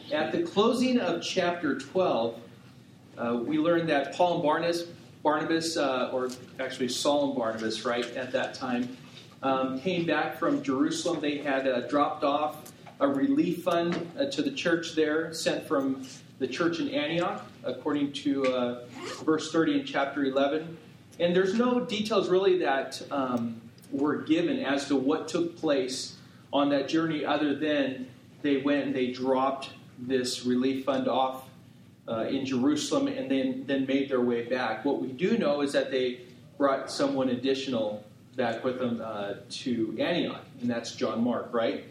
At the closing of chapter 12, we learned that Paul and Barnabas, or actually Saul and Barnabas, right, at that time, came back from Jerusalem. They had dropped off a relief fund to the church there, sent from the church in Antioch, according to verse 30 in chapter 11. And there's no details really that were given as to what took place on that journey, other than they went and they dropped this relief fund off in Jerusalem and then made their way back. What we do know is that they brought someone additional back with them to Antioch, and that's John Mark, right?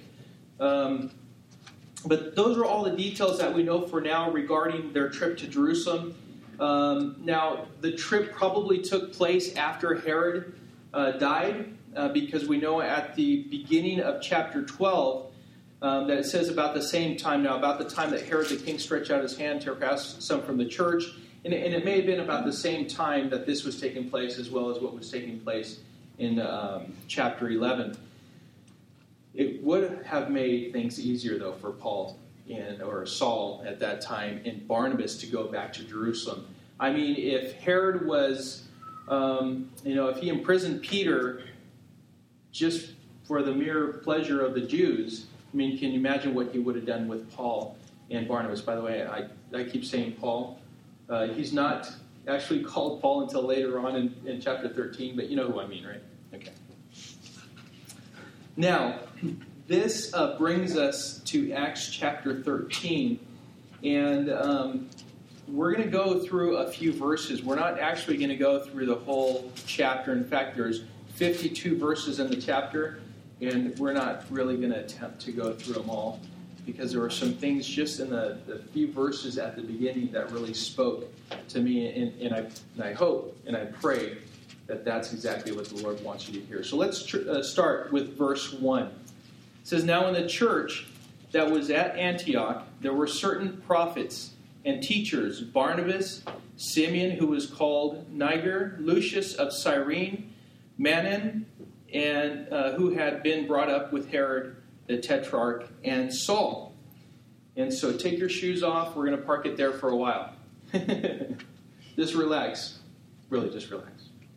But those are all the details that we know for now regarding their trip to Jerusalem. Now, the trip probably took place after Herod died, because we know at the beginning of chapter 12 that it says about the same time, now about the time that Herod the king stretched out his hand to cast some from the church, and it may have been about the same time that this was taking place as well as what was taking place in chapter 11. It would have made things easier, though, for Paul or Saul at that time and Barnabas to go back to Jerusalem. I mean, if Herod was, if he imprisoned Peter just for the mere pleasure of the Jews, I mean, can you imagine what he would have done with Paul and Barnabas? By the way, I keep saying Paul. He's not actually called Paul until later on in chapter 13, but you know who I mean, right? Okay. Now, this brings us to Acts chapter 13, and we're going to go through a few verses. We're not actually going to go through the whole chapter. In fact, there's 52 verses in the chapter, and we're not really going to attempt to go through them all, because there were some things just in the few verses at the beginning that really spoke to me, and I hope and I pray that that's exactly what the Lord wants you to hear. So let's start with verse 1. It says, "Now in the church that was at Antioch, there were certain prophets and teachers, Barnabas, Simeon, who was called Niger, Lucius of Cyrene, Manan, and who had been brought up with Herod the Tetrarch, and Saul." And so take your shoes off. We're going to park it there for a while. Just relax. Really, just relax.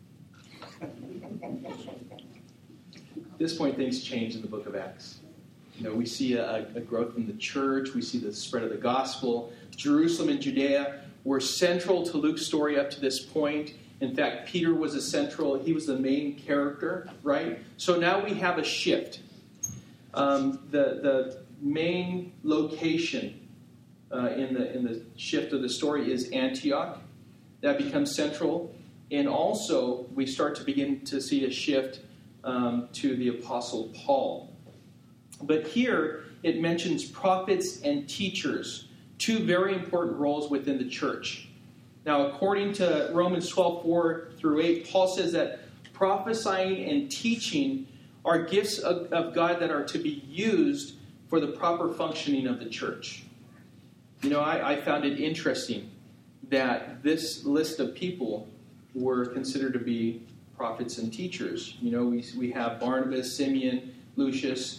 At this point, things change in the book of Acts. You know, we see a growth in the church. We see the spread of the gospel. Jerusalem and Judea were central to Luke's story up to this point. In fact, Peter was he was the main character, right? So now we have a shift. The main location in the shift of the story is Antioch. That becomes central. And also, we start to begin to see a shift to the Apostle Paul. But here, it mentions prophets and teachers, two very important roles within the church. Now, according to Romans 12:4 through 8, Paul says that prophesying and teaching are gifts of God that are to be used for the proper functioning of the church. You know, I found it interesting that this list of people were considered to be prophets and teachers. You know, we have Barnabas, Simeon, Lucius,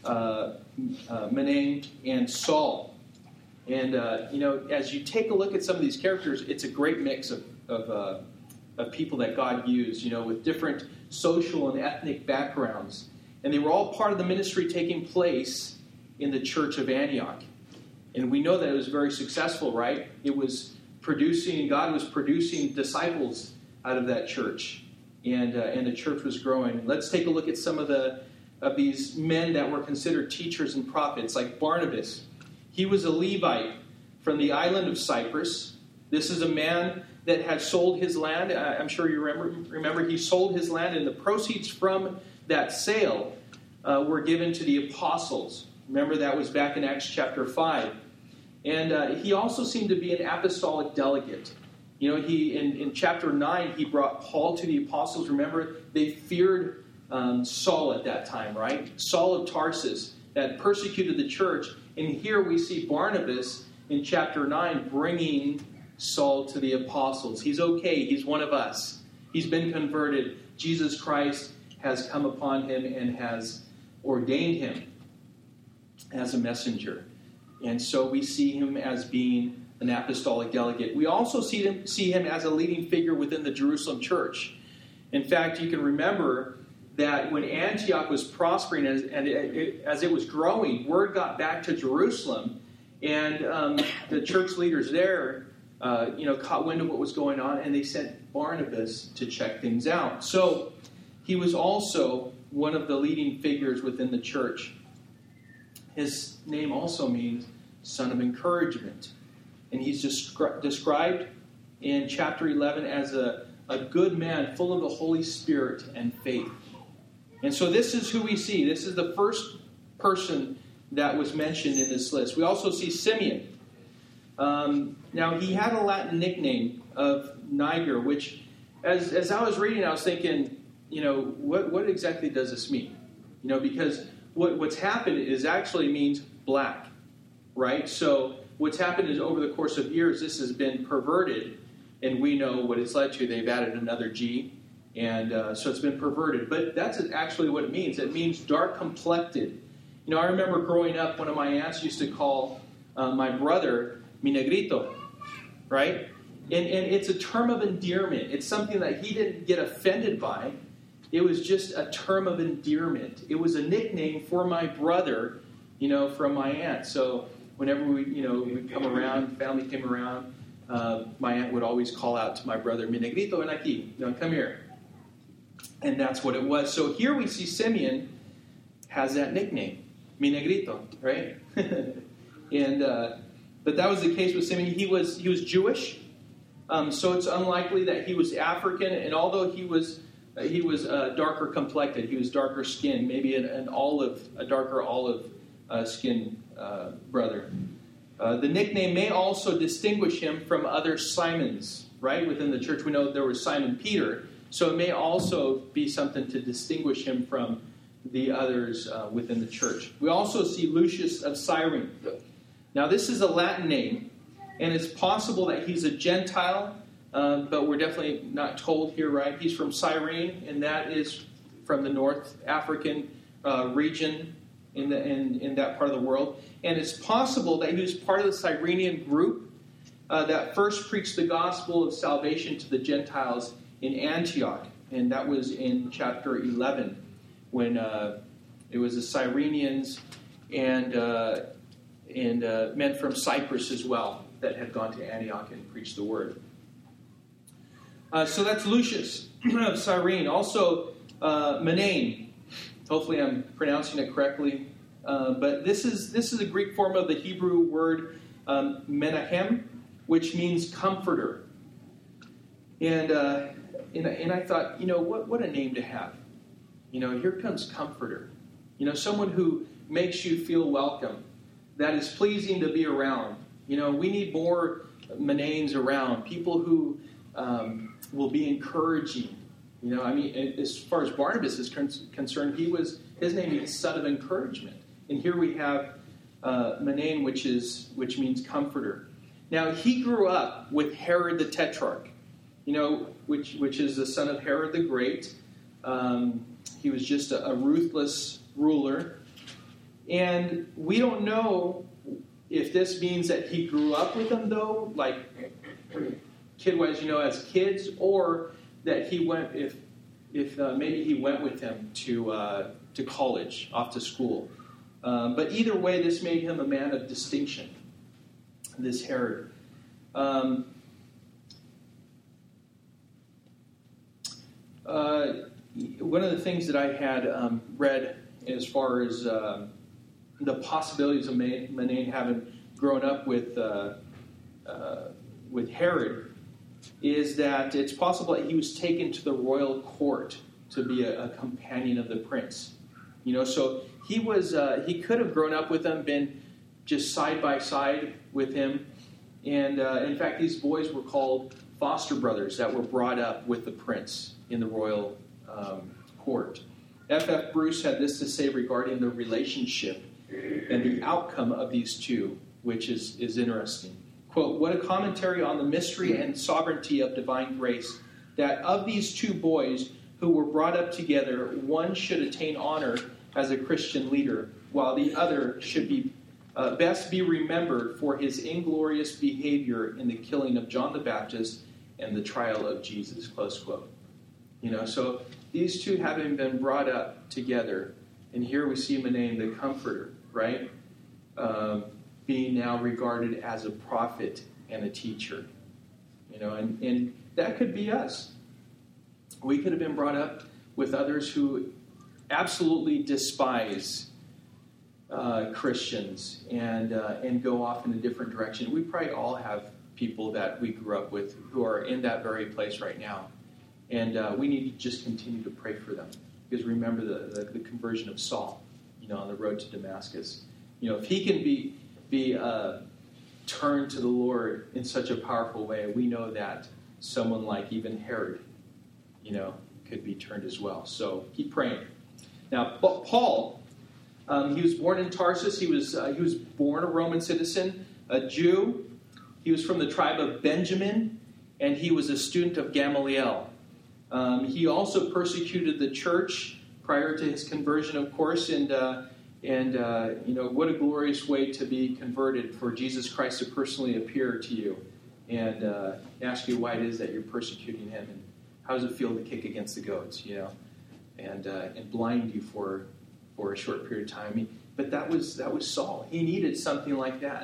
Manaen, and Saul. And, as you take a look at some of these characters, it's a great mix of people that God used, with different social and ethnic backgrounds. And they were all part of the ministry taking place in the church of Antioch. And we know that it was very successful, right? God was producing disciples out of that church. And the church was growing. Let's take a look at some of these men that were considered teachers and prophets, like Barnabas. He was a Levite from the island of Cyprus. This is a man that had sold his land. I'm sure you remember he sold his land, and the proceeds from that sale were given to the apostles. Remember, that was back in Acts chapter 5. And he also seemed to be an apostolic delegate. In chapter 9, he brought Paul to the apostles. Remember, they feared Saul at that time, right? Saul of Tarsus that persecuted the church. And here we see Barnabas in chapter 9 bringing Saul to the apostles. He's okay. He's one of us. He's been converted. Jesus Christ has come upon him and has ordained him as a messenger. And so we see him as being an apostolic delegate. We also see him as a leading figure within the Jerusalem church. In fact, you can remember that when Antioch was prospering as it was growing, word got back to Jerusalem, and the church leaders there, caught wind of what was going on, and they sent Barnabas to check things out. So he was also one of the leading figures within the church. His name also means son of encouragement. And he's described in chapter 11 as a good man full of the Holy Spirit and faith. And so this is who we see. This is the first person that was mentioned in this list. We also see Simeon. Now, he had a Latin nickname of Niger, which, as I was reading, I was thinking, what exactly does this mean? Because what's happened is actually means black, right? So what's happened is over the course of years, this has been perverted, and we know what it's led to. They've added another G, and so it's been perverted. But that's actually what it means. It means dark-complected. I remember growing up, one of my aunts used to call my brother mi negrito, right? And it's a term of endearment. It's something that he didn't get offended by. It was just a term of endearment. It was a nickname for my brother, from my aunt. So whenever we'd come around, family came around, my aunt would always call out to my brother, mi negrito, ven aquí, come here. And that's what it was. So here we see Simeon has that nickname, mi negrito, right? But that was the case with Simeon. He was Jewish, so it's unlikely that he was African. And although he was darker complected, he was darker skinned, maybe a darker olive skin brother. The nickname may also distinguish him from other Simons, right? Within the church, we know there was Simon Peter, so it may also be something to distinguish him from the others within the church. We also see Lucius of Cyrene. Now, this is a Latin name, and it's possible that he's a Gentile, but we're definitely not told here, right? He's from Cyrene, and that is from the North African region in that part of the world. And it's possible that he was part of the Cyrenian group that first preached the gospel of salvation to the Gentiles in Antioch, and that was in chapter 11, when it was the Cyrenians and men from Cyprus as well that had gone to Antioch and preached the word. So that's Lucius of Cyrene. Also, Manaen. Hopefully I'm pronouncing it correctly. But this is a Greek form of the Hebrew word Menahem, which means comforter. And I thought, what a name to have. Here comes comforter. Someone who makes you feel welcome, that is pleasing to be around. We need more Manaens around, people who will be encouraging. As far as Barnabas is concerned, his name means son of encouragement. And here we have Manaen, which means comforter. Now, he grew up with Herod the Tetrarch, which is the son of Herod the Great. He was just a ruthless ruler. And we don't know if this means that he grew up with them, though, like kid-wise, as kids, or that he went, if maybe he went with him to college, off to school. But either way, this made him a man of distinction, this Herod. One of the things that I had read as far as the possibilities of Manaen having grown up with Herod is that it's possible that he was taken to the royal court to be a companion of the prince. So he could have grown up with him, been just side by side with him. And in fact, these boys were called foster brothers that were brought up with the prince in the royal court. F.F. Bruce had this to say regarding the relationship and the outcome of these two, which is interesting. Quote, "What a commentary on the mystery and sovereignty of divine grace, that of these two boys who were brought up together, one should attain honor as a Christian leader, while the other should be best be remembered for his inglorious behavior in the killing of John the Baptist and the trial of Jesus, close quote. So these two having been brought up together, and here we see him named the Comforter, right? Being now regarded as a prophet and a teacher. And that could be us. We could have been brought up with others who absolutely despise Christians and go off in a different direction. We probably all have people that we grew up with who are in that very place right now. And we need to just continue to pray for them. Because remember the conversion of Saul, on the road to Damascus. If he can be turned to the Lord in such a powerful way, we know that someone like even Herod, could be turned as well. So keep praying. Now, Paul, he was born in Tarsus. He was born a Roman citizen, a Jew. He was from the tribe of Benjamin, and he was a student of Gamaliel. He also persecuted the church prior to his conversion, of course, and what a glorious way to be converted, for Jesus Christ to personally appear to you and ask you why it is that you're persecuting him, and how does it feel to kick against the goats, and blind you for a short period of time. But that was Saul. He needed something like that.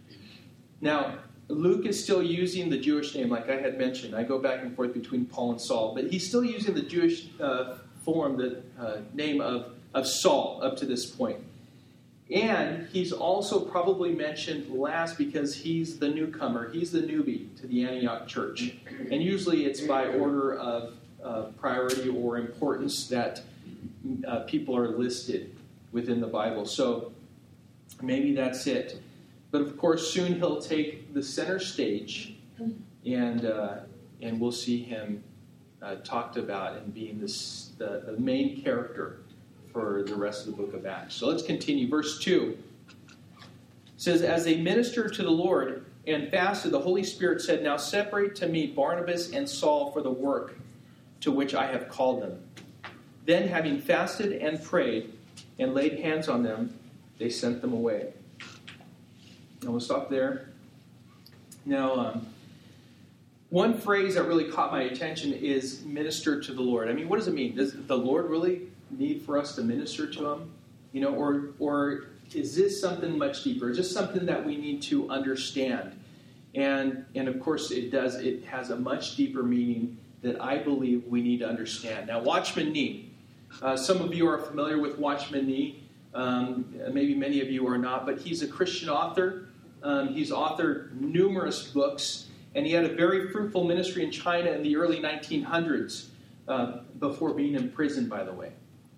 Now, Luke is still using the Jewish name, like I had mentioned. I go back and forth between Paul and Saul, but he's still using the Jewish form, the name of Saul up to this point. And he's also probably mentioned last because he's the newcomer. He's the newbie to the Antioch church. And usually it's by order of priority or importance that people are listed within the Bible. So maybe that's it. But of course, soon he'll take the center stage, and we'll see him talked about and being the main character for the rest of the book of Acts. So let's continue. Verse 2 says, "As they ministered to the Lord and fasted, the Holy Spirit said, 'Now separate to me Barnabas and Saul for the work to which I have called them.' Then, having fasted and prayed and laid hands on them, they sent them away." And we'll stop there. Now, one phrase that really caught my attention is minister to the Lord. I mean, what does it mean? Does the Lord really need for us to minister to him? Or is this something much deeper? Is this something that we need to understand? And of course it does. It has a much deeper meaning that I believe we need to understand. Now, Watchman Nee. Some of you are familiar with Watchman Nee. Maybe many of you are not, but he's a Christian author. He's authored numerous books, and he had a very fruitful ministry in China in the early 1900s, before being imprisoned, by the way.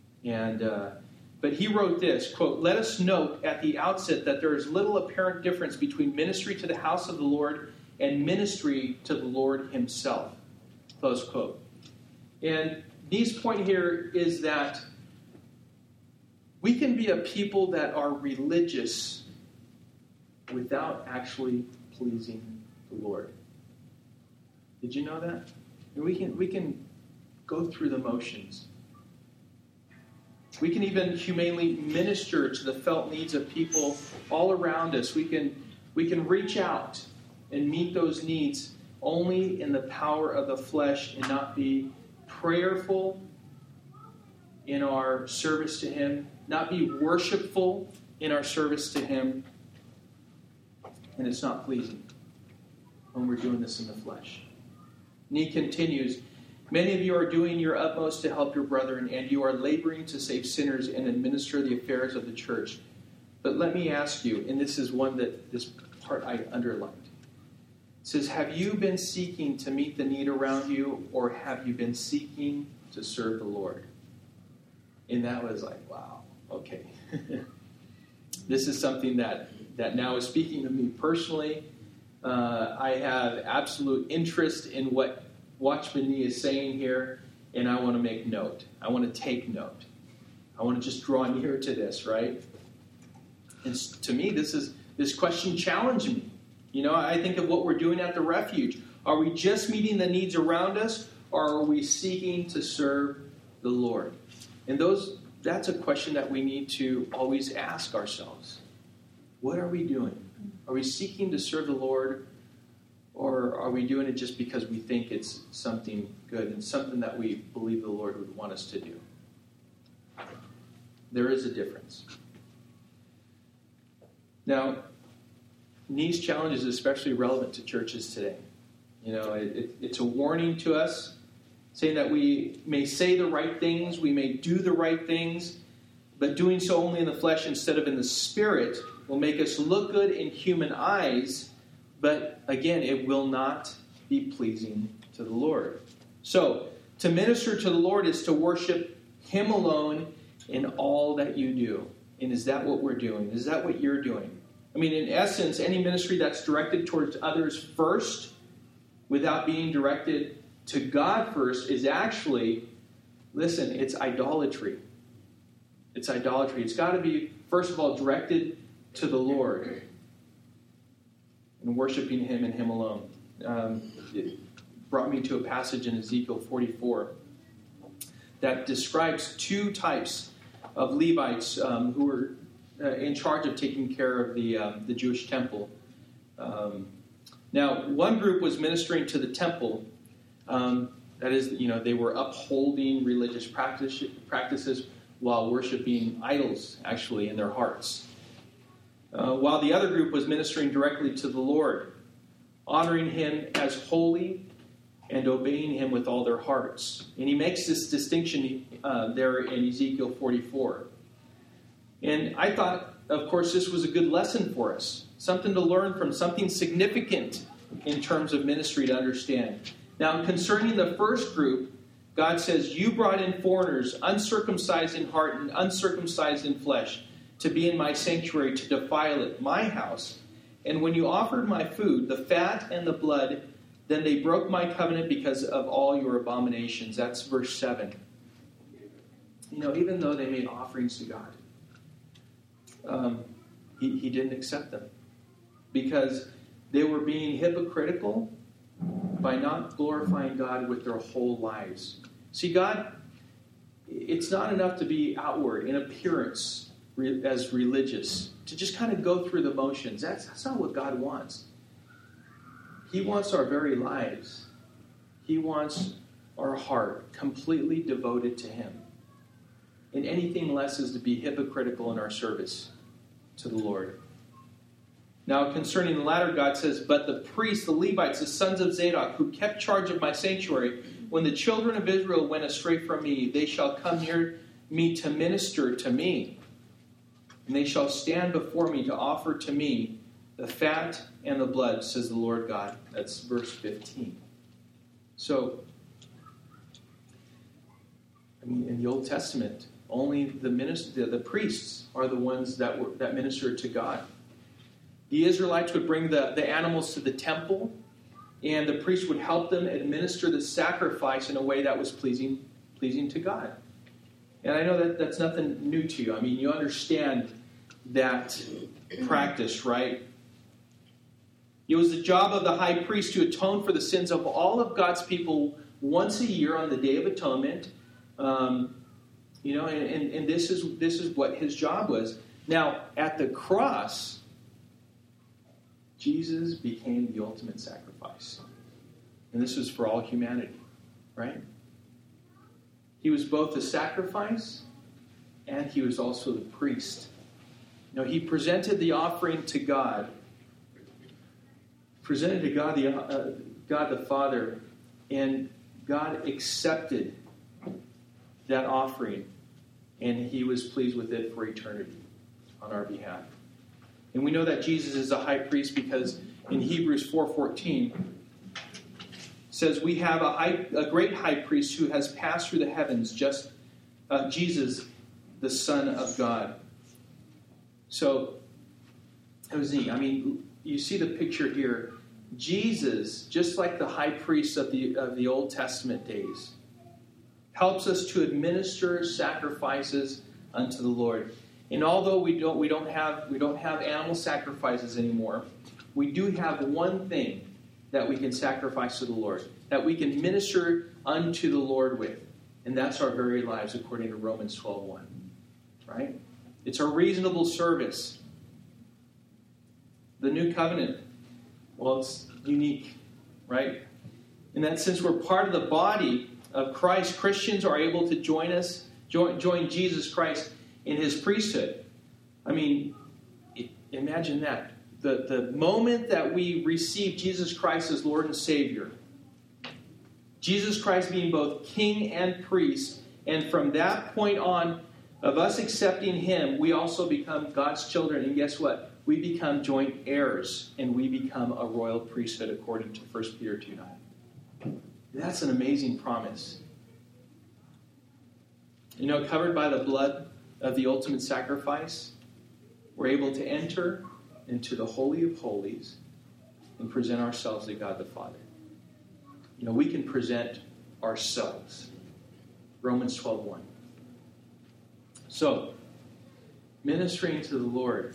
But he wrote this, quote, "Let us note at the outset that there is little apparent difference between ministry to the house of the Lord and ministry to the Lord himself," close quote. And Nee's point here is that we can be a people that are religious without actually pleasing the Lord. Did you know that? And we can go through the motions. We can even humanely minister to the felt needs of people all around us. We can reach out and meet those needs only in the power of the flesh and not be prayerful in our service to him, not be worshipful in our service to him, and it's not pleasing when we're doing this in the flesh. And he continues, "Many of you are doing your utmost to help your brethren, and you are laboring to save sinners and administer the affairs of the church. But let me ask you," and this is one that this part I underlined. It says, "Have you been seeking to meet the need around you, or have you been seeking to serve the Lord?" And that was like, wow, okay. This is something that now is speaking to me personally. I have absolute interest in what Watchman Nee is saying here, and I want to make note. I want to take note. I want to just draw near to this, right? And to me, this question challenged me. I think of what we're doing at the refuge. Are we just meeting the needs around us, or are we seeking to serve the Lord? And that's a question that we need to always ask ourselves. What are we doing? Are we seeking to serve the Lord, or are we doing it just because we think it's something good and something that we believe the Lord would want us to do? There is a difference. Now, these challenges are especially relevant to churches today. You know, it's a warning to us, saying that we may say the right things, we may do the right things, but doing so only in the flesh instead of in the spirit will make us look good in human eyes, but again, it will not be pleasing to the Lord. So, to minister to the Lord is to worship Him alone in all that you do. And is that what we're doing? Is that what you're doing? I mean, in essence, any ministry that's directed towards others first, without being directed to God first, is actually, listen, it's idolatry. It's idolatry. It's got to be, first of all, directed to the Lord and worshiping Him and Him alone. It brought me to a passage in Ezekiel 44 that describes two types of Levites who were in charge of taking care of the Jewish temple. Now, one group was ministering to the temple. That is, they were upholding religious practices while worshiping idols, actually, in their hearts. While the other group was ministering directly to the Lord, honoring Him as holy and obeying Him with all their hearts. And he makes this distinction there in Ezekiel 44. And I thought, of course, this was a good lesson for us. Something to learn from, something significant in terms of ministry to understand. Now, concerning the first group, God says, "You brought in foreigners, uncircumcised in heart and uncircumcised in flesh, to be in my sanctuary, to defile it, my house. And when you offered my food, the fat and the blood, then they broke my covenant because of all your abominations." That's verse 7. Even though they made offerings to God, he didn't accept them because they were being hypocritical by not glorifying God with their whole lives. See, God, it's not enough to be outward in appearance as religious, to just kind of go through the motions. That's not what God wants. He wants our very lives. He wants our heart completely devoted to Him. And anything less is to be hypocritical in our service to the Lord. Now, concerning the latter, God says, "But the priests, the Levites, the sons of Zadok, who kept charge of my sanctuary, when the children of Israel went astray from me, they shall come near me to minister to me. And they shall stand before me to offer to me the fat and the blood, says the Lord God." That's verse 15. So, in the Old Testament, only the priests are the ones that ministered to God. The Israelites would bring the animals to the temple, and the priest would help them administer the sacrifice in a way that was pleasing to God. And I know that that's nothing new to you. You understand that practice, right? It was the job of the high priest to atone for the sins of all of God's people once a year on the Day of Atonement. And this is what his job was. Now, at the cross, Jesus became the ultimate sacrifice. And this was for all humanity, right? He was both the sacrifice and he was also the priest. He presented the offering to God. Presented to God the Father, and God accepted that offering, and He was pleased with it for eternity on our behalf. And we know that Jesus is a high priest because in Hebrews 4:14 says, "We have a great high priest who has passed through the heavens, just Jesus, the Son of God." So it was neat. You see the picture here. Jesus, just like the high priests of the Old Testament days, helps us to administer sacrifices unto the Lord. And although we don't have animal sacrifices anymore, we do have one thing that we can sacrifice to the Lord, that we can minister unto the Lord with, and that's our very lives, according to Romans 12:1. Right? It's a reasonable service. The new covenant, well, it's unique, right? In that sense, we're part of the body of Christ. Christians are able to join Jesus Christ in his priesthood. I mean, imagine that. The moment that we receive Jesus Christ as Lord and Savior, Jesus Christ being both king and priest, and from that point on, of us accepting him, we also become God's children. And guess what? We become joint heirs, and we become a royal priesthood according to 1 Peter 2:9. That's an amazing promise. You know, covered by the blood of the ultimate sacrifice, we're able to enter into the Holy of Holies and present ourselves to God the Father. You know, we can present ourselves. Romans 12:1. So, ministering to the Lord,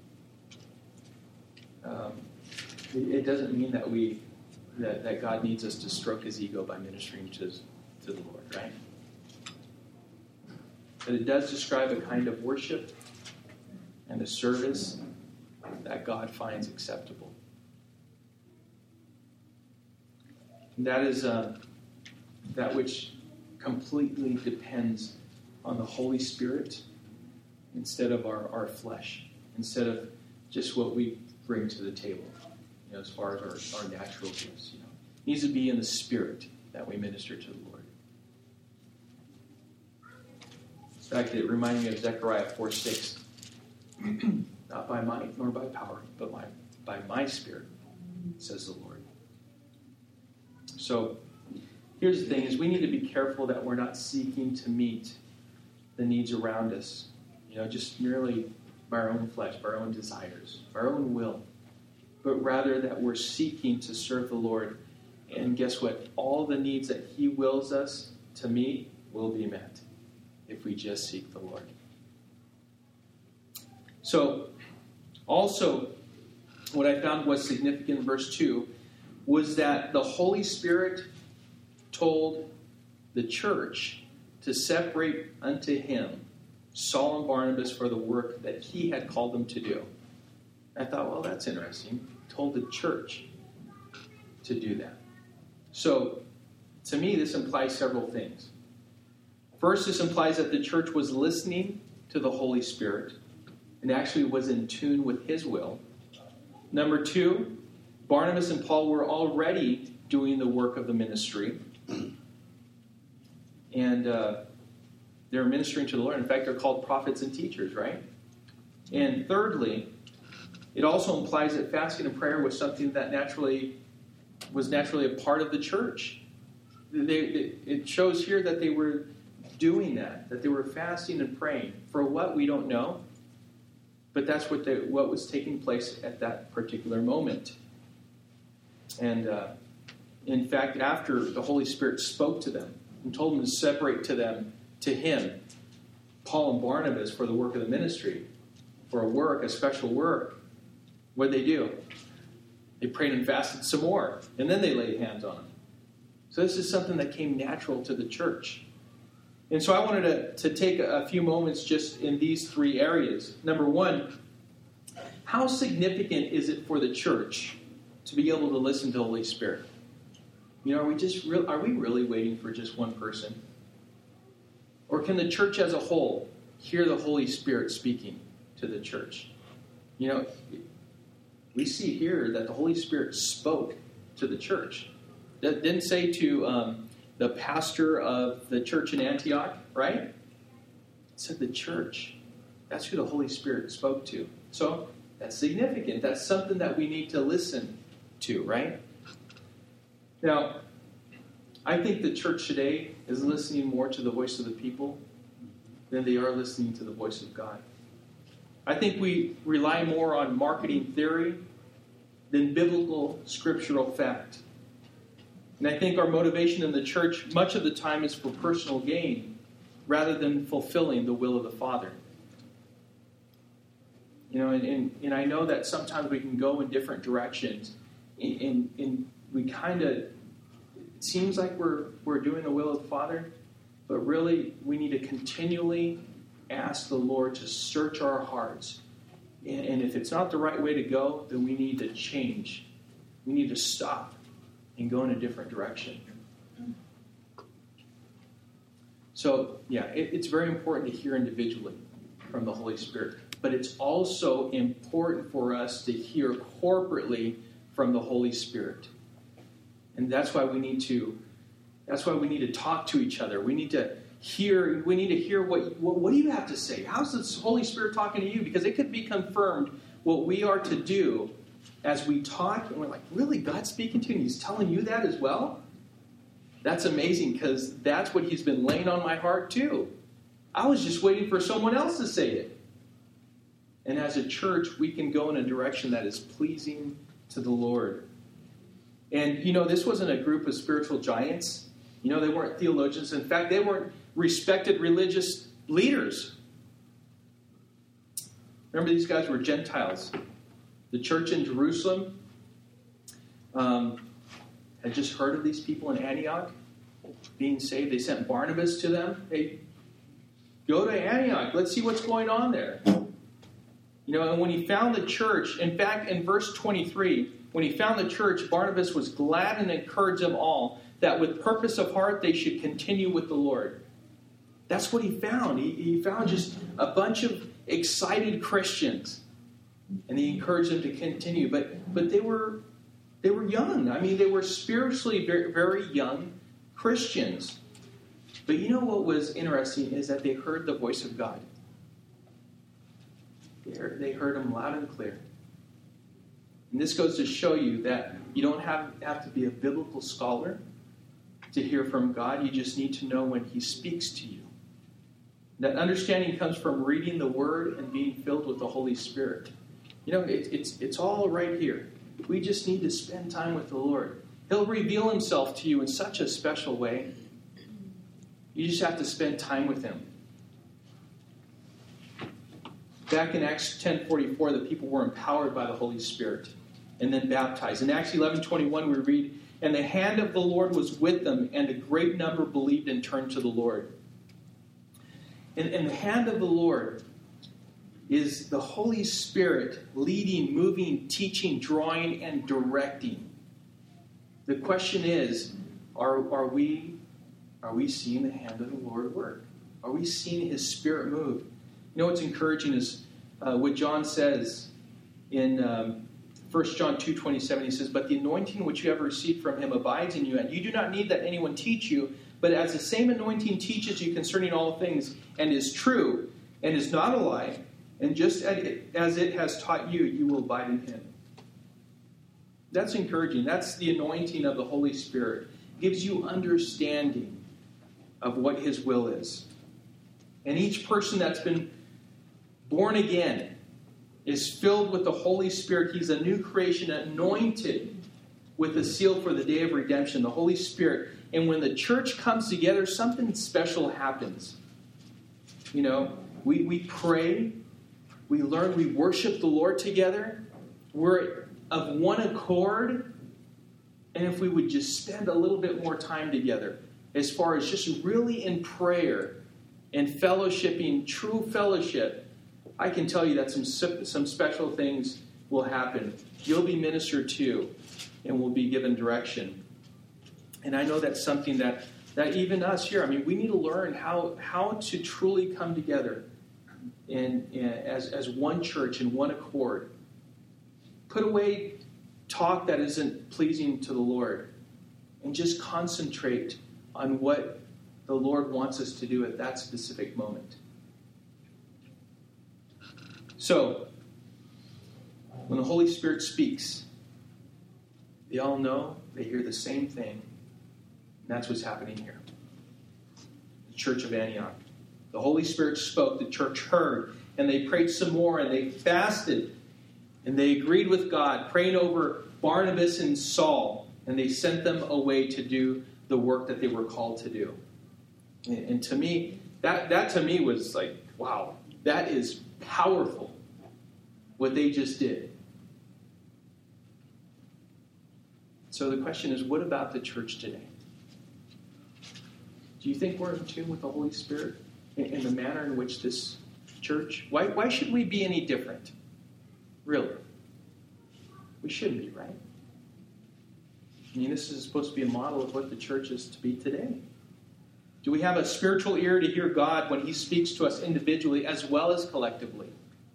it doesn't mean that God needs us to stroke his ego by ministering to the Lord, right? But it does describe a kind of worship and a service that God finds acceptable. And that is that which completely depends on the Holy Spirit instead of our flesh, instead of just what we bring to the table, you know, as far as our natural gifts. You know, it needs to be in the Spirit that we minister to the Lord. In fact, it reminded me of Zechariah 4:6. Not by might nor by power, but by my Spirit, says the Lord. So, here's the thing, is we need to be careful that we're not seeking to meet the needs around us, you know, just merely by our own flesh, by our own desires, by our own will, but rather that we're seeking to serve the Lord. And guess what? All the needs that he wills us to meet will be met if we just seek the Lord. So, also, what I found was significant in verse 2 was that the Holy Spirit told the church to separate unto him Saul and Barnabas for the work that he had called them to do. I thought, well, that's interesting. He told the church to do that. So, to me, this implies several things. First, this implies that the church was listening to the Holy Spirit and actually was in tune with his will. Number two, Barnabas and Paul were already doing the work of the ministry. And they're ministering to the Lord. In fact, they're called prophets and teachers, right? And thirdly, it also implies that fasting and prayer was something that was naturally a part of the church. It shows here that they were doing that they were fasting and praying. For what, we don't know. But that's what was taking place at that particular moment. And in fact, after the Holy Spirit spoke to them and told them to separate to him, Paul and Barnabas, for the work of the ministry, for a special work, what did they do? They prayed and fasted some more, and then they laid hands on them. So this is something that came natural to the church. And so I wanted to take a few moments just in these three areas. Number one, how significant is it for the church to be able to listen to the Holy Spirit? You know, are we really waiting for just one person? Or can the church as a whole hear the Holy Spirit speaking to the church? You know, we see here that the Holy Spirit spoke to the church. That didn't say to the pastor of the church in Antioch, right? It said the church. That's who the Holy Spirit spoke to. So that's significant. That's something that we need to listen to, right? Now, I think the church today is listening more to the voice of the people than they are listening to the voice of God. I think we rely more on marketing theory than biblical scriptural fact. And I think our motivation in the church much of the time is for personal gain rather than fulfilling the will of the Father. You know, and I know that sometimes we can go in different directions, and we kind of, it seems like we're doing the will of the Father, but really we need to continually ask the Lord to search our hearts And if it's not the right way to go, then we need to change. We need to stop and go in a different direction. So, yeah, it's very important to hear individually from the Holy Spirit. But it's also important for us to hear corporately from the Holy Spirit. And that's why we need to talk to each other. We need to hear what do you have to say? How's the Holy Spirit talking to you? Because it could be confirmed what we are to do as we talk, and we're like, really, God's speaking to you and He's telling you that as well? That's amazing, because that's what He's been laying on my heart too. I was just waiting for someone else to say it. And as a church, we can go in a direction that is pleasing to the Lord. And, this wasn't a group of spiritual giants. They weren't theologians. In fact, they weren't respected religious leaders. Remember, these guys were Gentiles. The church in Jerusalem had just heard of these people in Antioch being saved. They sent Barnabas to them. Hey, go to Antioch. Let's see what's going on there. And when he found the church, in fact, in verse 23, when he found the church, Barnabas was glad and encouraged them all that with purpose of heart they should continue with the Lord. That's what he found. He found just a bunch of excited Christians, and he encouraged them to continue. But they were young. I mean, they were spiritually very, very young Christians. But what was interesting is that they heard the voice of God. They heard Him loud and clear. And this goes to show you that you don't have to be a biblical scholar to hear from God. You just need to know when He speaks to you. That understanding comes from reading the Word and being filled with the Holy Spirit. It's all right here. We just need to spend time with the Lord. He'll reveal Himself to you in such a special way. You just have to spend time with Him. Back in Acts 10:44, the people were empowered by the Holy Spirit and then baptized. In Acts 11:21, we read, "And the hand of the Lord was with them, and a great number believed and turned to the Lord." And the hand of the Lord is the Holy Spirit leading, moving, teaching, drawing, and directing. The question is, are we seeing the hand of the Lord work? Are we seeing His Spirit move? What's encouraging is what John says in 1 John 2:27. He says, "But the anointing which you have received from Him abides in you, and you do not need that anyone teach you, but as the same anointing teaches you concerning all things, and is true, and is not a lie, and just as it has taught you, you will abide in Him." That's encouraging. That's the anointing of the Holy Spirit. It gives you understanding of what His will is. And each person that's been born again is filled with the Holy Spirit. He's a new creation, anointed with the seal for the day of redemption, the Holy Spirit. And when the church comes together, something special happens. We pray, we learn, we worship the Lord together. We're of one accord. And if we would just spend a little bit more time together, as far as just really in prayer and fellowshipping, true fellowship, I can tell you that some special things will happen. You'll be ministered to and will be given direction. And I know that's something that even us here, we need to learn how to truly come together as one church in one accord. Put away talk that isn't pleasing to the Lord and just concentrate on what the Lord wants us to do at that specific moment. So, when the Holy Spirit speaks, they all know, they hear the same thing. And that's what's happening here. The church of Antioch. The Holy Spirit spoke, the church heard, and they prayed some more, and they fasted, and they agreed with God, praying over Barnabas and Saul, and they sent them away to do the work that they were called to do. And to me, that to me was like, wow, that is powerful, what they just did. So the question is, what about the church today? Do you think we're in tune with the Holy Spirit in the manner in which this church? Why should we be any different? Really? We shouldn't be, right? I mean, this is supposed to be a model of what the church is to be today. Do we have a spiritual ear to hear God when he speaks to us individually as well as collectively?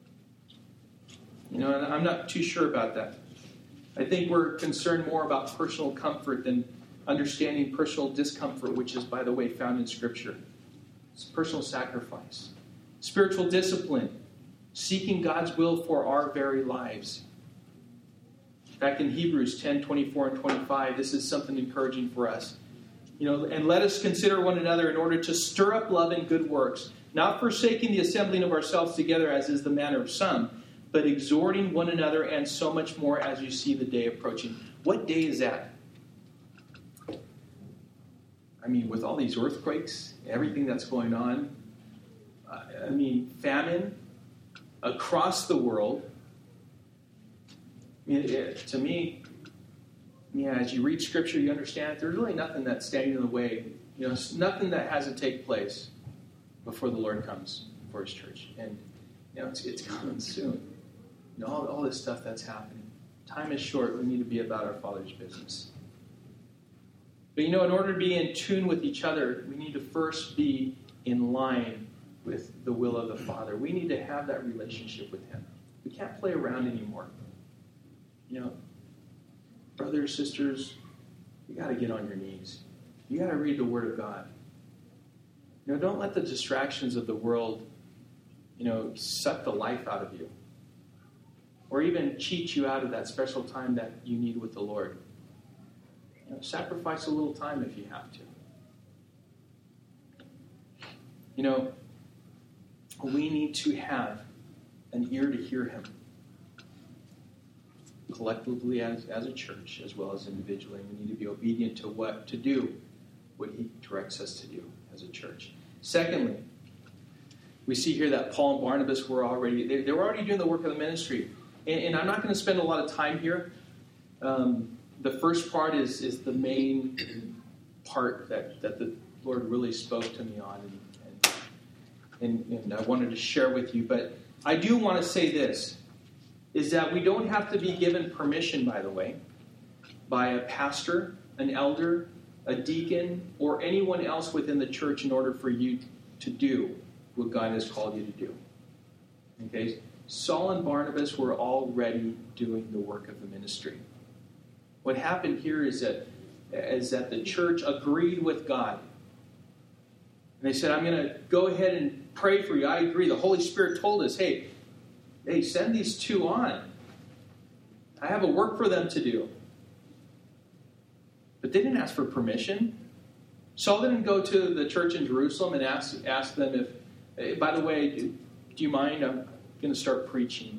And I'm not too sure about that. I think we're concerned more about personal comfort than understanding personal discomfort, which is, by the way, found in Scripture. It's personal sacrifice. Spiritual discipline. Seeking God's will for our very lives. Back in Hebrews 10, 24 and 25, this is something encouraging for us. And let us consider one another in order to stir up love and good works, not forsaking the assembling of ourselves together as is the manner of some, but exhorting one another, and so much more as you see the day approaching. What day is that? I mean, with all these earthquakes, everything that's going on, famine across the world. To me, as you read Scripture, you understand there's really nothing that's standing in the way. Nothing that hasn't taken place before the Lord comes for his church. And, it's coming soon. All this stuff that's happening. Time is short. We need to be about our Father's business. But, in order to be in tune with each other, we need to first be in line with the will of the Father. We need to have that relationship with him. We can't play around anymore. Brothers, sisters, you got to get on your knees. You got to read the Word of God. Don't let the distractions of the world, suck the life out of you. Or even cheat you out of that special time that you need with the Lord. Sacrifice a little time if you have to. We need to have an ear to hear him. Collectively as a church, as well as individually. We need to be obedient to do what he directs us to do as a church. Secondly, we see here that Paul and Barnabas were already doing the work of the ministry. And I'm not going to spend a lot of time here. The first part is the main part that the Lord really spoke to me on, and I wanted to share with you. But I do want to say this, is that we don't have to be given permission, by the way, by a pastor, an elder, a deacon, or anyone else within the church in order for you to do what God has called you to do. Okay? Saul and Barnabas were already doing the work of the ministry. What happened here is that the church agreed with God. And they said, I'm going to go ahead and pray for you. I agree. The Holy Spirit told us, hey, send these two on. I have a work for them to do. But they didn't ask for permission. Saul didn't go to the church in Jerusalem and ask them if, hey, by the way, do you mind? I'm going to start preaching.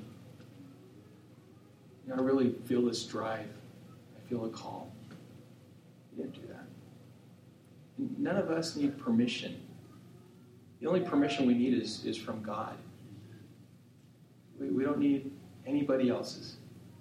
I really feel this drive. I feel a call. He didn't do that. None of us need permission. The only permission we need is from God. We don't need anybody else's.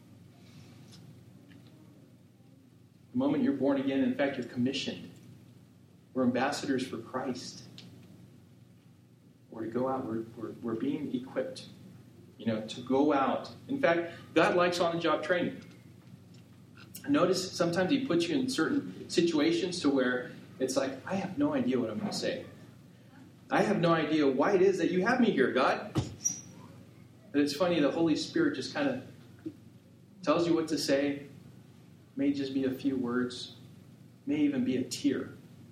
The moment you're born again, in fact, you're commissioned. We're ambassadors for Christ. We're to go out. We're being equipped, to go out. In fact, God likes on-the-job training. Notice sometimes he puts you in certain situations to where it's like, I have no idea what I'm going to say. I have no idea why it is that you have me here, God. But it's funny, the Holy Spirit just kind of tells you what to say. May just be a few words. May even be a tear.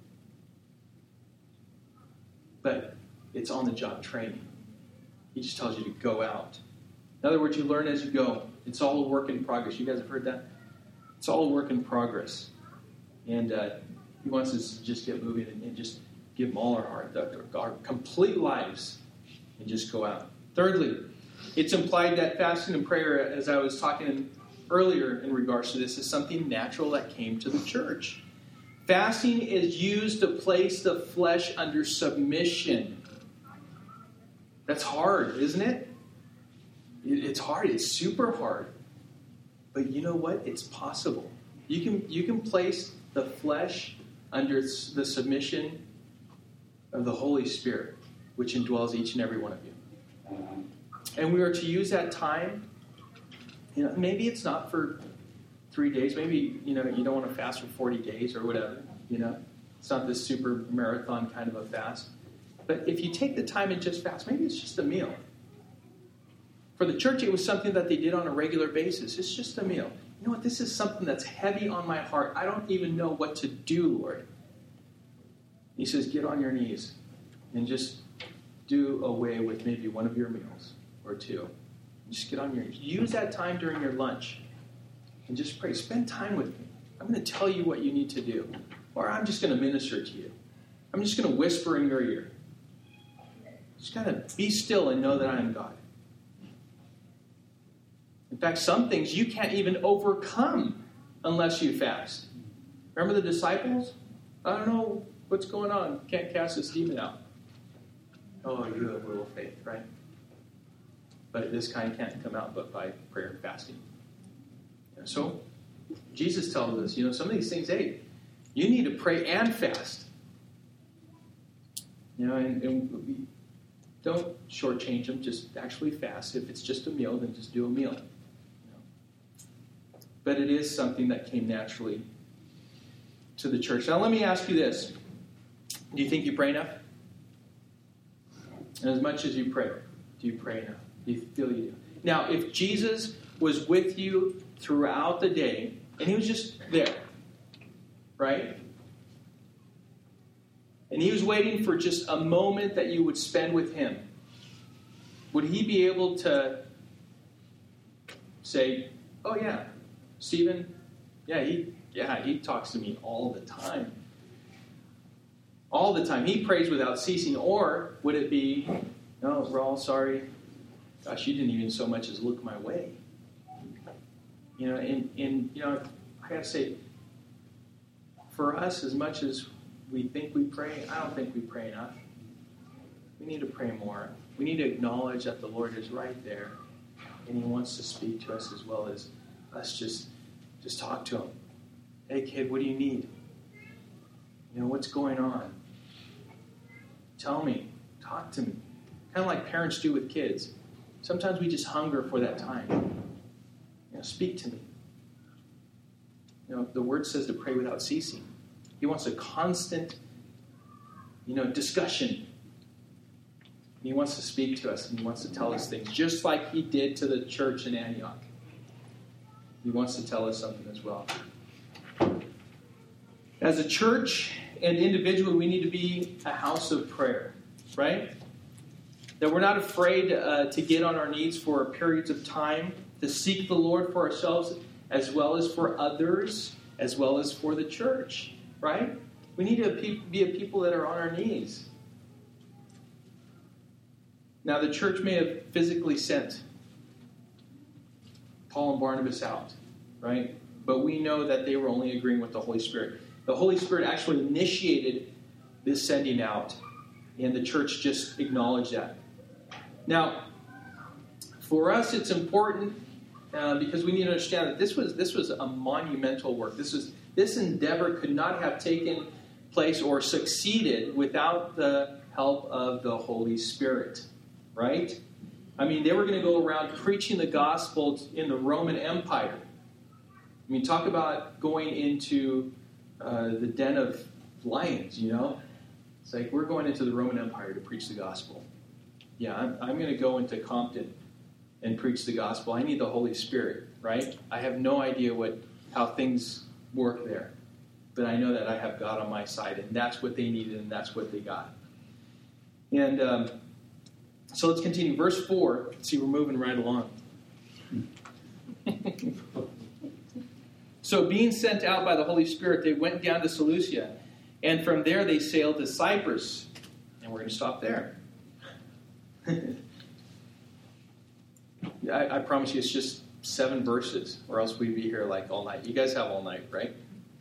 But it's on-the-job training. He just tells you to go out. In other words, you learn as you go. It's all a work in progress. You guys have heard that? It's all a work in progress. And he wants us to just get moving and just give him all our heart, our complete lives, and just go out. Thirdly, it's implied that fasting and prayer, as I was talking earlier in regards to this, is something natural that came to the church. Fasting is used to place the flesh under submission. That's hard, isn't it? It's hard. It's super hard. But you know what? It's possible. You can place the flesh under the submission of the Holy Spirit, which indwells each and every one of you. And we are to use that time Maybe it's not for 3 days. Maybe, you don't want to fast for 40 days or whatever, It's not this super marathon kind of a fast. But if you take the time and just fast, maybe it's just a meal. For the church, it was something that they did on a regular basis. It's just a meal. You know what? This is something that's heavy on my heart. I don't even know what to do, Lord. He says, get on your knees and just do away with maybe one of your meals or two. Just get on your knees. Use that time during your lunch and just pray. Spend time with me. I'm going to tell you what you need to do. Or I'm just going to minister to you. I'm just going to whisper in your ear. Just got to be still and know that I am God. In fact, some things you can't even overcome unless you fast. Remember the disciples? I don't know what's going on. Can't cast this demon out. Oh, you have little faith, right? But this kind can't come out but by prayer and fasting. So Jesus tells us, some of these things, hey, you need to pray and fast. And we don't shortchange them. Just actually fast. If it's just a meal, then just do a meal. But it is something that came naturally to the church. Now, let me ask you this. Do you think you pray enough? And as much as you pray, do you pray enough? Do you feel you do? Now, if Jesus was with you throughout the day, and he was just there, right? And he was waiting for just a moment that you would spend with him, would he be able to say, oh yeah, Stephen, he talks to me all the time. All the time. He prays without ceasing. Or would it be, no, Raul, sorry. Gosh, you didn't even so much as look my way. I got to say, for us, as much as we think we pray, I don't think we pray enough. We need to pray more. We need to acknowledge that the Lord is right there, and he wants to speak to us as well as us just talk to him. Hey, kid, what do you need? What's going on? Tell me. Talk to me. Kind of like parents do with kids. Sometimes we just hunger for that time. Speak to me. The word says to pray without ceasing. He wants a constant, discussion. He wants to speak to us, and he wants to tell us things, just like he did to the church in Antioch. He wants to tell us something as well. As a church and individually, we need to be a house of prayer, right? That we're not afraid to get on our knees for periods of time, to seek the Lord for ourselves, as well as for others, as well as for the church, right? We need to be a people that are on our knees. Now, the church may have physically sent Paul and Barnabas out, right? But we know that they were only agreeing with the Holy Spirit. The Holy Spirit actually initiated this sending out, and the church just acknowledged that. Now, for us, it's important because we need to understand that this was a monumental work. This endeavor could not have taken place or succeeded without the help of the Holy Spirit, right? I mean, they were going to go around preaching the gospel in the Roman Empire. I mean, talk about going into the den of lions, It's like, we're going into the Roman Empire to preach the gospel. Yeah, I'm going to go into Compton and preach the gospel. I need the Holy Spirit, right? I have no idea how things work there. But I know that I have God on my side, and that's what they needed, and that's what they got. And so let's continue. Verse 4. See, we're moving right along. So being sent out by the Holy Spirit, they went down to Seleucia. And from there they sailed to Cyprus. And we're going to stop there. I promise you it's just 7 verses, or else we'd be here like all night. You guys have all night, right?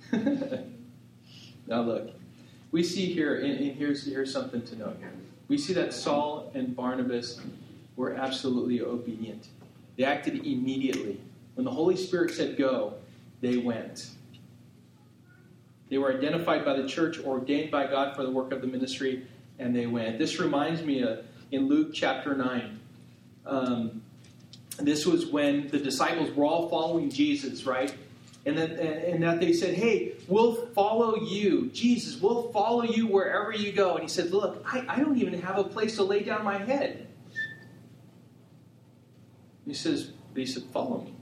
Now look, we see here, and here's something to note here. We see that Saul and Barnabas were absolutely obedient. They acted immediately. When the Holy Spirit said go, they went. They were identified by the church, ordained by God for the work of the ministry, and they went. This reminds me in Luke chapter 9. this was when the disciples were all following Jesus, right? And that they said, hey, we'll follow you. Jesus, we'll follow you wherever you go. And he said, look, I don't even have a place to lay down my head. He said, follow me.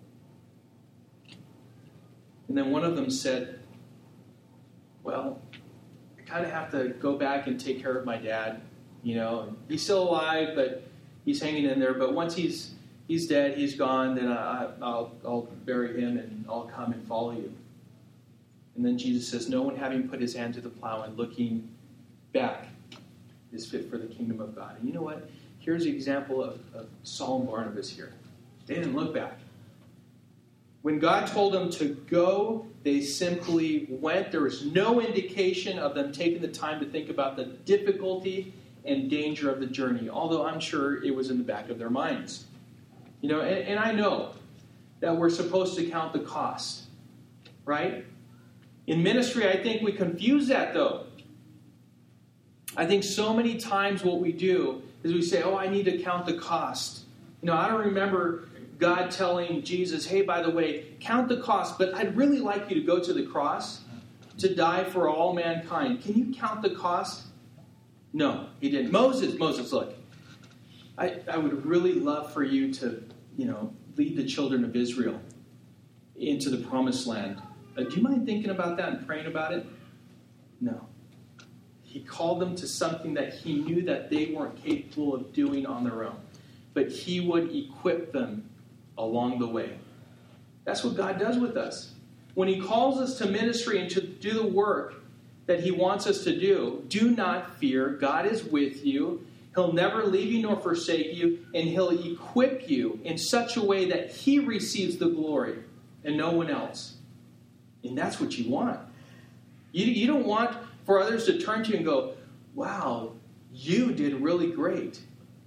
And then one of them said, well, I kind of have to go back and take care of my dad. He's still alive, but he's hanging in there. But once he's dead, he's gone, then I'll bury him and I'll come and follow you. And then Jesus says, no one having put his hand to the plow and looking back is fit for the kingdom of God. And you know what? Here's an example of Saul and Barnabas here. They didn't look back. When God told them to go, they simply went. There was no indication of them taking the time to think about the difficulty and danger of the journey, although I'm sure it was in the back of their minds. And I know that we're supposed to count the cost, right? In ministry, I think we confuse that, though. I think so many times what we do is we say, I need to count the cost. I don't remember God telling Jesus, hey, by the way, count the cost, but I'd really like you to go to the cross to die for all mankind. Can you count the cost? No, he didn't. Moses, look, I would really love for you to, lead the children of Israel into the promised land. Do you mind thinking about that and praying about it? No. He called them to something that he knew that they weren't capable of doing on their own. But he would equip them along the way. That's what God does with us. When he calls us to ministry and to do the work that he wants us to do not fear. God is with you. He'll never leave you nor forsake you, and he'll equip you in such a way that he receives the glory and no one else. And that's what you want. You don't want for others to turn to you and go, wow, you did really great.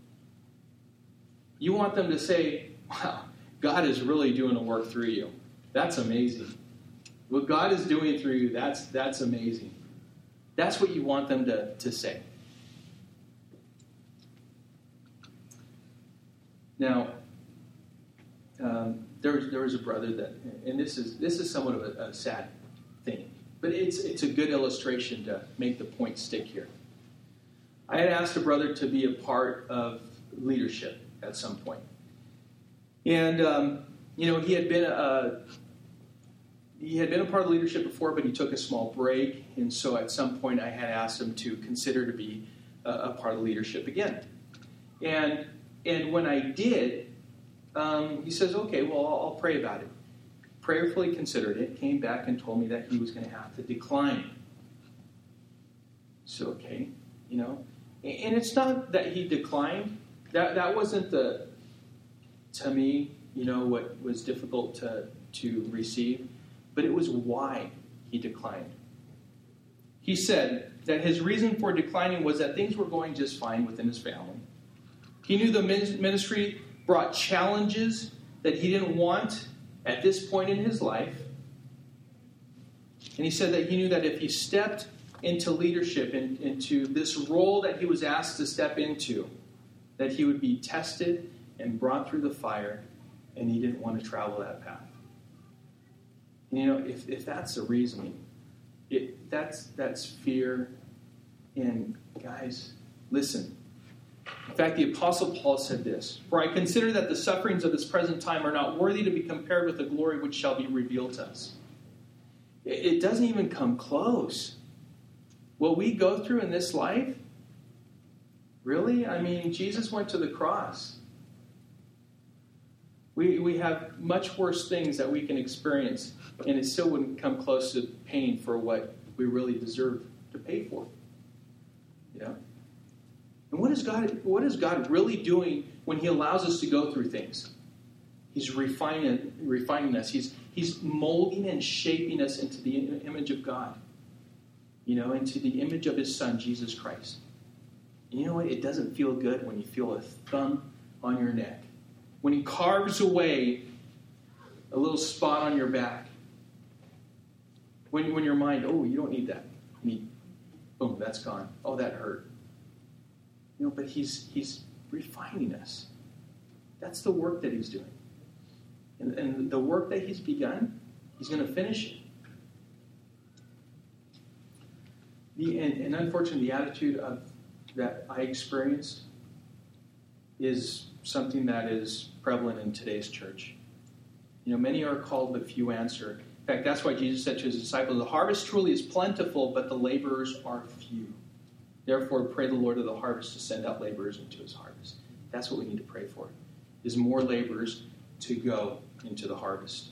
You want them to say, wow, God is really doing a work through you. That's amazing. What God is doing through you, that's amazing. That's what you want them to say. Now, there was a brother that, and this is somewhat of a sad thing, but it's a good illustration to make the point stick here. I had asked a brother to be a part of leadership at some point, and he had been a part of leadership before, but he took a small break, and so at some point I had asked him to consider to be a part of leadership again, and when I did, he says, okay, well, I'll pray about it. Prayerfully considered it, came back and told me that he was going to have to decline. So, okay, and it's not that he declined. That wasn't to me, what was difficult to receive, but it was why he declined. He said that his reason for declining was that things were going just fine within his family. He knew the ministry brought challenges that he didn't want at this point in his life. And he said that he knew that if he stepped into leadership, into this role that he was asked to step into, that he would be tested and brought through the fire, and he didn't want to travel that path. And if that's the reasoning, that's fear. And guys, listen. In fact, the Apostle Paul said this, "For I consider that the sufferings of this present time are not worthy to be compared with the glory which shall be revealed to us." It doesn't even come close. What we go through in this life, really? I mean, Jesus went to the cross. We have much worse things that we can experience, and it still wouldn't come close to paying for what we really deserve to pay for. And what is God really doing when he allows us to go through things? He's refining us. He's molding and shaping us into the image of God. Into the image of his Son, Jesus Christ. And you know what? It doesn't feel good when you feel a thumb on your neck. When he carves away a little spot on your back. When your mind, you don't need that. Boom, that's gone. Oh, that hurt. But he's refining us. That's the work that he's doing. And the work that he's begun, he's going to finish it. And unfortunately, the attitude that I experienced is something that is prevalent in today's church. Many are called, but few answer. In fact, that's why Jesus said to his disciples, the harvest truly is plentiful, but the laborers are few. Therefore, pray the Lord of the harvest to send out laborers into his harvest. That's what we need to pray for, is more laborers to go into the harvest.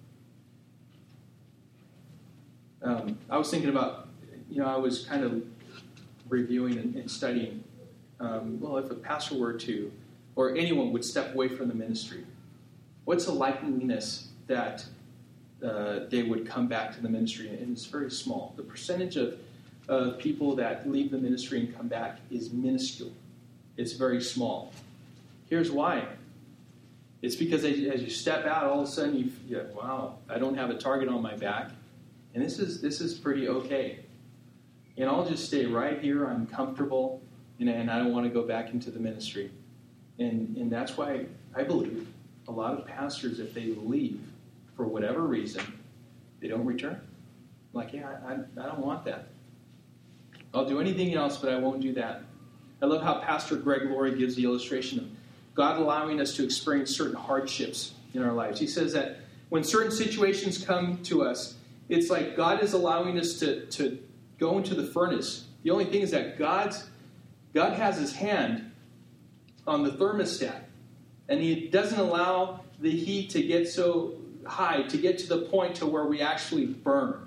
I was thinking about, I was kind of reviewing and studying, if a pastor were to, or anyone would step away from the ministry, what's the likeliness that they would come back to the ministry? And it's very small. The percentage of people that leave the ministry and come back is minuscule. It's very small. Here's why. It's because as you step out, all of a sudden wow, I don't have a target on my back. And this is pretty okay. And I'll just stay right here. I'm comfortable, and I don't want to go back into the ministry. And that's why I believe a lot of pastors, if they leave for whatever reason, they don't return. Like, I don't want that. I'll do anything else, but I won't do that. I love how Pastor Greg Laurie gives the illustration of God allowing us to experience certain hardships in our lives. He says that when certain situations come to us, it's like God is allowing us to go into the furnace. The only thing is that God has his hand on the thermostat, and he doesn't allow the heat to get so high, to get to the point to where we actually burn.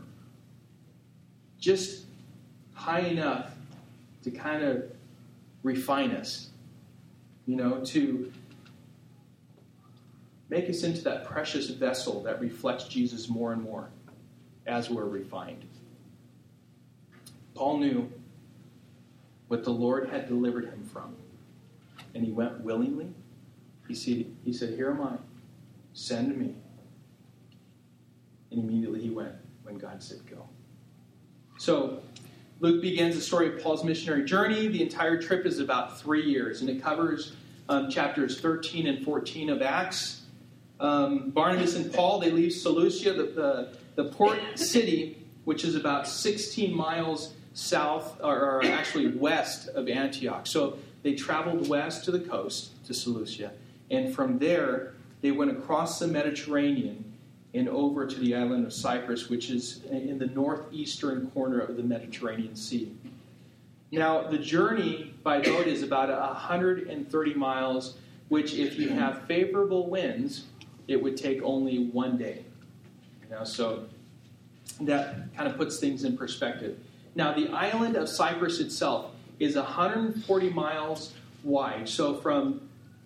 Just high enough to kind of refine us, to make us into that precious vessel that reflects Jesus more and more as we're refined. Paul knew what the Lord had delivered him from, and he went willingly. He said, here am I, send me. And immediately he went when God said go. So Luke begins the story of Paul's missionary journey. The entire trip is about 3 years, and it covers chapters 13 and 14 of Acts. Barnabas and Paul, they leave Seleucia, the port city, which is about 16 miles south, or actually west of Antioch. So they traveled west to the coast, to Seleucia, and from there they went across the Mediterranean and over to the island of Cyprus, which is in the northeastern corner of the Mediterranean Sea. Now, the journey by boat is about 130 miles, which if you have favorable winds, it would take only 1 day. So that kind of puts things in perspective. Now, the island of Cyprus itself is 140 miles wide. So from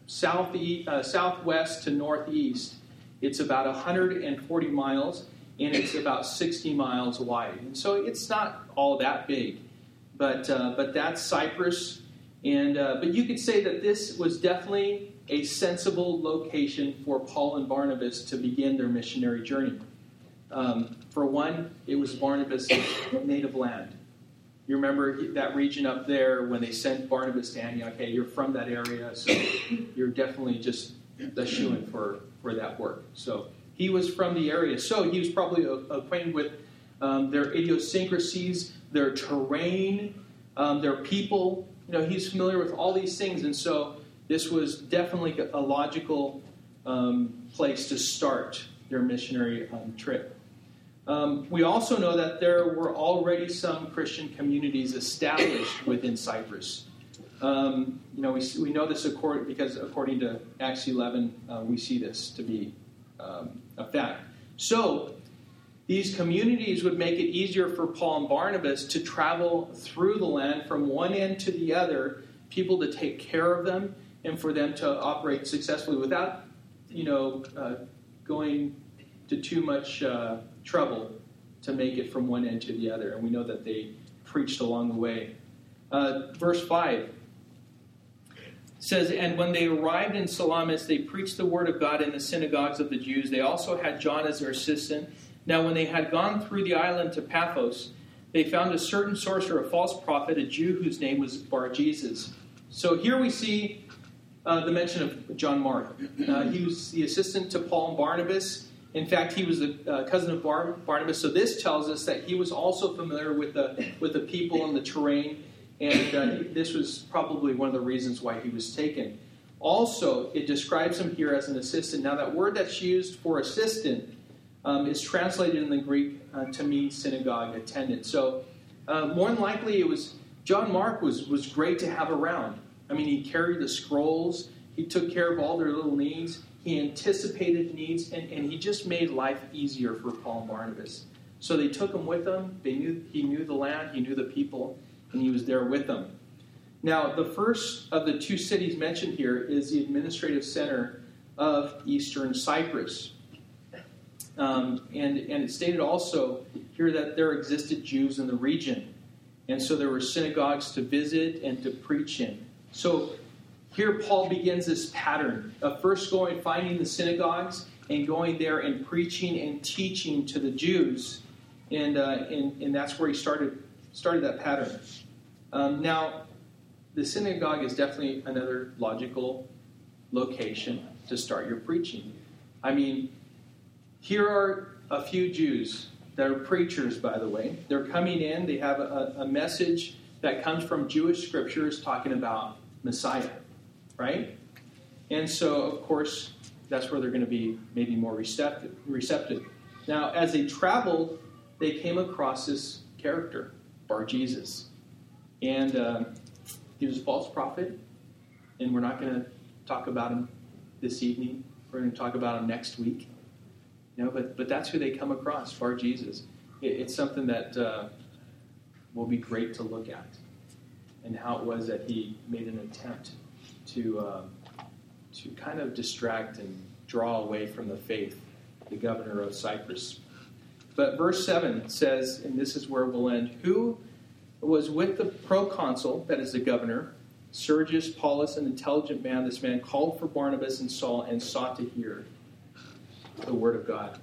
southwest to northeast, it's about 140 miles, and it's about 60 miles wide. And so it's not all that big, but that's Cyprus. And but you could say that this was definitely a sensible location for Paul and Barnabas to begin their missionary journey. For one, it was Barnabas' native land. You remember that region up there when they sent Barnabas to Antioch. Okay, you're from that area, so you're definitely just the shoo-in for that work. So he was from the area. So he was probably acquainted with their idiosyncrasies, their terrain, their people. He's familiar with all these things. And so this was definitely a logical place to start their missionary trip. We also know that there were already some Christian communities established within Cyprus. We know this because according to Acts 11, we see this to be a fact. So these communities would make it easier for Paul and Barnabas to travel through the land from one end to the other, people to take care of them, and for them to operate successfully without, going to too much trouble to make it from one end to the other. And we know that they preached along the way. Verse 5 says, "And when they arrived in Salamis, they preached the word of God in the synagogues of the Jews. They also had John as their assistant. Now when they had gone through the island to Paphos, they found a certain sorcerer, a false prophet, a Jew whose name was Bar-Jesus." So here we see the mention of John Mark. He was the assistant to Paul and Barnabas. In fact, he was the cousin of Barnabas. So this tells us that he was also familiar with the people and the terrain. And this was probably one of the reasons why he was taken. Also, it describes him here as an assistant. Now, that word that's used for assistant is translated in the Greek to mean synagogue attendant. So, more than likely, it was John Mark was great to have around. I mean, he carried the scrolls. He took care of all their little needs. He anticipated needs, and he just made life easier for Paul and Barnabas. So they took him with them. He knew the land. He knew the people, and he was there with them. Now, the first of the two cities mentioned here is the administrative center of Eastern Cyprus. And it's stated also here that there existed Jews in the region. And so there were synagogues to visit and to preach in. So here Paul begins this pattern of first finding the synagogues and going there and preaching and teaching to the Jews. And that's where he started that pattern. Now, the synagogue is definitely another logical location to start your preaching. I mean, here are a few Jews that are preachers, by the way. They're coming in. They have a message that comes from Jewish scriptures talking about Messiah, right? And so, of course, that's where they're going to be maybe more receptive. Now, as they traveled, they came across this character, Bar-Jesus. And he was a false prophet, and we're not going to talk about him this evening. We're going to talk about him next week. But that's who they come across, Bar-Jesus. It's something that will be great to look at, and how it was that he made an attempt to kind of distract and draw away from the faith, the governor of Cyprus. But verse 7 says, and this is where we'll end, who was with the proconsul, that is the governor, Sergius Paulus, an intelligent man. This man called for Barnabas and Saul and sought to hear the word of God.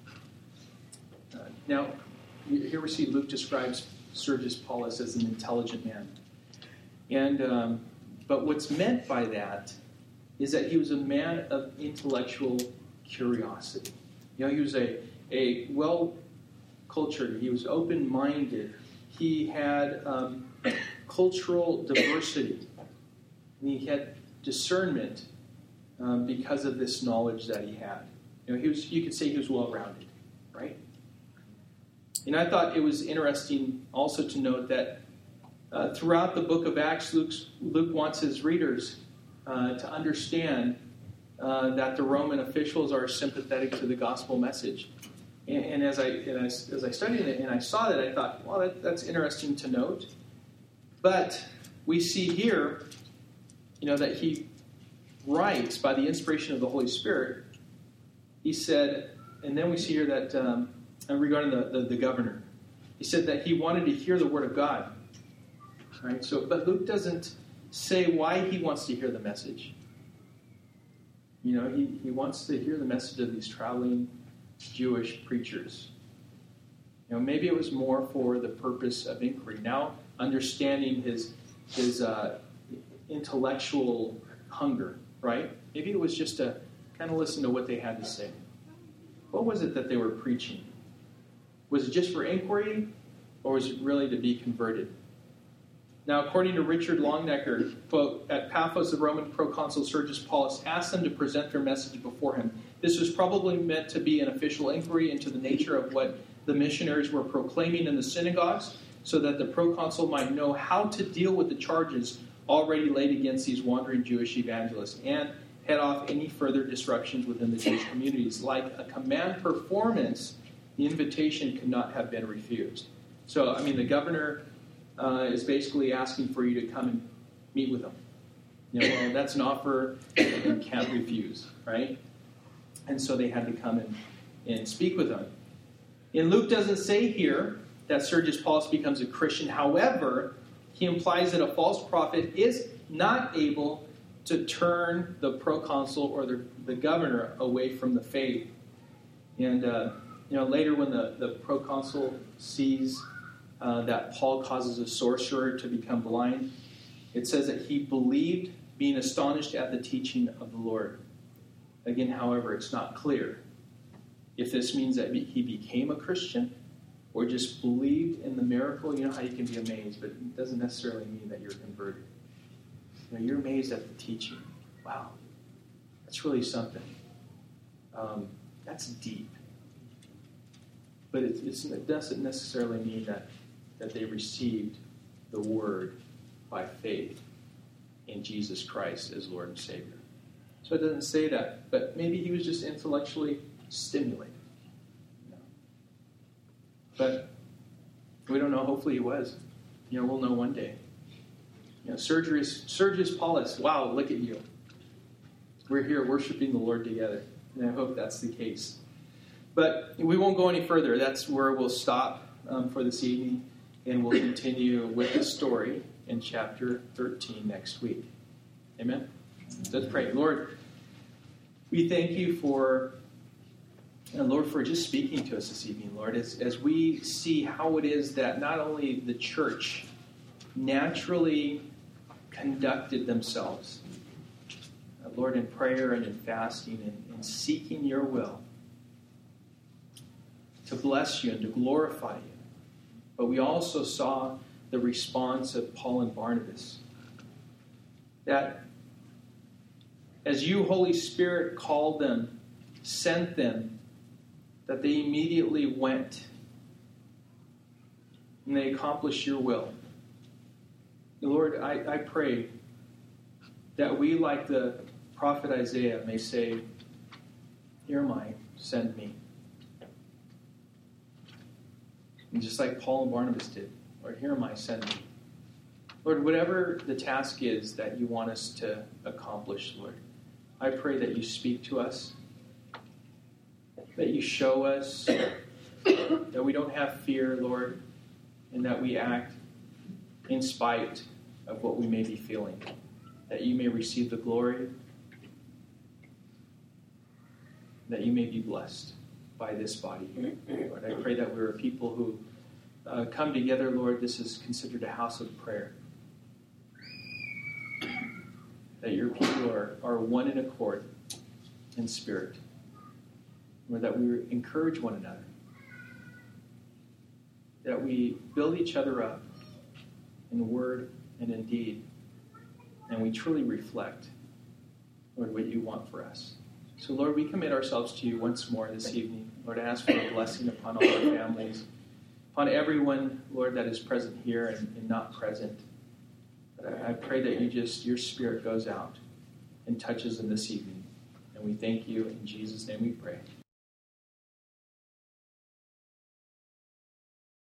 Now, here we see Luke describes Sergius Paulus as an intelligent man. And but what's meant by that is that he was a man of intellectual curiosity. He was a well-cultured, he was open-minded. He had cultural diversity. And he had discernment because of this knowledge that he had. You could say he was well-rounded, right? And I thought it was interesting also to note that throughout the book of Acts, Luke wants his readers to understand that the Roman officials are sympathetic to the gospel message. And as I studied it and I saw that, I thought, well, that's interesting to note. But we see here, that he writes by the inspiration of the Holy Spirit. He said, and then we see here that regarding the governor, he said that he wanted to hear the word of God. Right? So, but Luke doesn't say why he wants to hear the message. He wants to hear the message of these traveling Jewish preachers. Maybe it was more for the purpose of inquiry. Now, understanding his intellectual hunger, right? Maybe it was just to kind of listen to what they had to say. What was it that they were preaching? Was it just for inquiry, or was it really to be converted? Now, according to Richard Longnecker, quote, at Paphos, the Roman proconsul Sergius Paulus asked them to present their message before him. This was probably meant to be an official inquiry into the nature of what the missionaries were proclaiming in the synagogues, so that the proconsul might know how to deal with the charges already laid against these wandering Jewish evangelists and head off any further disruptions within the Jewish communities. Like a command performance, the invitation could not have been refused. So, the governor is basically asking for you to come and meet with them. That's an offer that you can't refuse, right? And so they had to come and speak with them. And Luke doesn't say here that Sergius Paulus becomes a Christian. However, he implies that a false prophet is not able to turn the proconsul or the governor away from the faith. And later when the proconsul sees that Paul causes a sorcerer to become blind, it says that he believed being astonished at the teaching of the Lord. Again, however, it's not clear if this means that he became a Christian or just believed in the miracle. You know how you can be amazed, but it doesn't necessarily mean that you're converted. You know, you're amazed at the teaching. Wow, that's really something. That's deep. But it doesn't necessarily mean that they received the word by faith in Jesus Christ as Lord and Savior. So it doesn't say that, but maybe he was just intellectually stimulated. You know. But we don't know. Hopefully he was. You know, we'll know one day. You know, Sergius Paulus, wow, look at you. We're here worshiping the Lord together. And I hope that's the case. But we won't go any further. That's where we'll stop for this evening. And we'll continue with the story in chapter 13 next week. Amen? Let's pray. Lord, we thank you for just speaking to us this evening, Lord, as we see how it is that not only the church naturally conducted themselves, Lord, in prayer and in fasting and seeking your will to bless you and to glorify you. But we also saw the response of Paul and Barnabas. That as you, Holy Spirit, called them, sent them, that they immediately went and they accomplished your will. Lord, I pray that we, like the prophet Isaiah, may say, "Here am I, send me." And just like Paul and Barnabas did, Lord, "Here am I, send me." Lord, whatever the task is that you want us to accomplish, Lord, I pray that you speak to us, that you show us, that we don't have fear, Lord, and that we act in spite of what we may be feeling, that you may receive the glory, that you may be blessed by this body here. Lord, I pray that we're a people who come together, Lord. This is considered a house of prayer. That your people are one in accord in spirit. Lord, that we encourage one another. That we build each other up in word and in deed. And we truly reflect, Lord, what you want for us. So, Lord, we commit ourselves to you once more this evening. Lord, I ask for a blessing upon all our families, upon everyone, Lord, that is present here and not present. But I pray that your Spirit goes out and touches them this evening. And we thank you. In Jesus' name we pray.